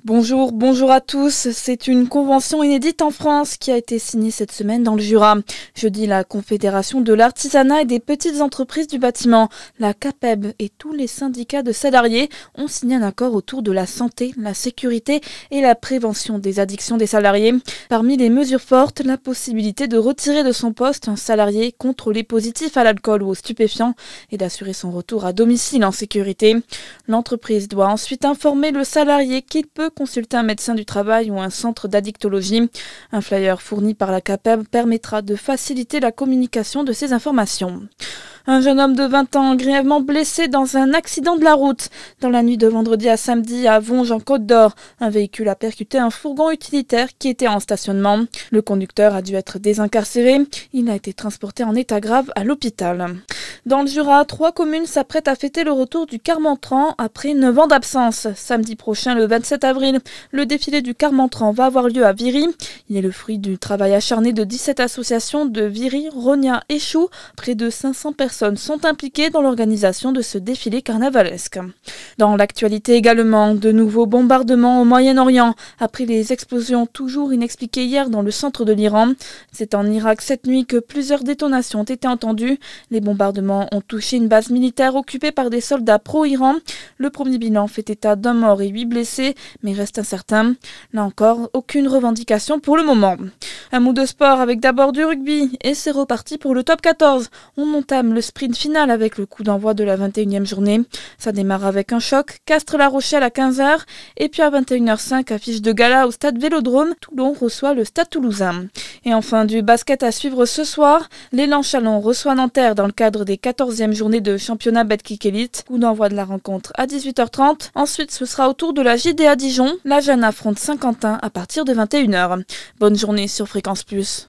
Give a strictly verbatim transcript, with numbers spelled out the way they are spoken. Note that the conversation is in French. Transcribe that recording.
Bonjour, bonjour à tous. C'est une convention inédite en France qui a été signée cette semaine dans le Jura. Jeudi, la Confédération de l'artisanat et des petites entreprises du bâtiment, la CAPEB et tous les syndicats de salariés ont signé un accord autour de la santé, la sécurité et la prévention des addictions des salariés. Parmi les mesures fortes, la possibilité de retirer de son poste un salarié contrôlé positif à l'alcool ou aux stupéfiants et d'assurer son retour à domicile en sécurité. L'entreprise doit ensuite informer le salarié qu'il peut consulter un médecin du travail ou un centre d'addictologie. Un flyer fourni par la CAPEB permettra de faciliter la communication de ces informations. Un jeune homme de vingt ans grièvement blessé dans un accident de la route. Dans la nuit de vendredi à samedi à Vonge en Côte d'Or, un véhicule a percuté un fourgon utilitaire qui était en stationnement. Le conducteur a dû être désincarcéré. Il a été transporté en état grave à l'hôpital. Dans le Jura, trois communes s'apprêtent à fêter le retour du Carmantran après neuf ans d'absence. Samedi prochain, le vingt-sept avril, le défilé du Carmantran va avoir lieu à Viry. Il est le fruit du travail acharné de dix-sept associations de Viry, Rogna et Choux. Près de cinq cents personnes sont impliquées dans l'organisation de ce défilé carnavalesque. Dans l'actualité également, de nouveaux bombardements au Moyen-Orient après les explosions toujours inexpliquées hier dans le centre de l'Iran. C'est en Irak cette nuit que plusieurs détonations ont été entendues. Les bombardements ont touché une base militaire occupée par des soldats pro-Iran. Le premier bilan fait état d'un mort et huit blessés, mais reste incertain. Là encore, aucune revendication pour le moment. Un mot de sport avec d'abord du rugby et c'est reparti pour le top quatorze. On entame le sprint final avec le coup d'envoi de la vingt et unième journée. Ça démarre avec un choc, Castres-La Rochelle à quinze heures et puis à vingt et une heures cinq, affiche de gala au stade Vélodrome, Toulon reçoit le stade toulousain. Et enfin du basket à suivre ce soir, l'élan Chalon reçoit Nanterre dans le cadre des quatorzième journée de championnat Betclic Elite. Coup d'envoi de la rencontre à dix-huit heures trente. Ensuite, ce sera au tour de la J D A Dijon. La Jeanne affronte Saint-Quentin à partir de vingt et une heures. Bonne journée sur Fréquence Plus.